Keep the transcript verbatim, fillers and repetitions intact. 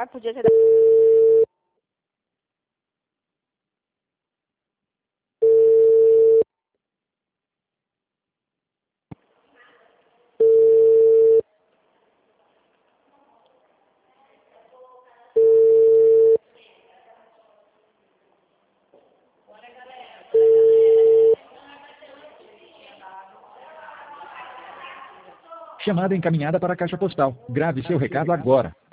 Mas podia ter dado. Chamada encaminhada para a caixa postal. Grave seu recado agora.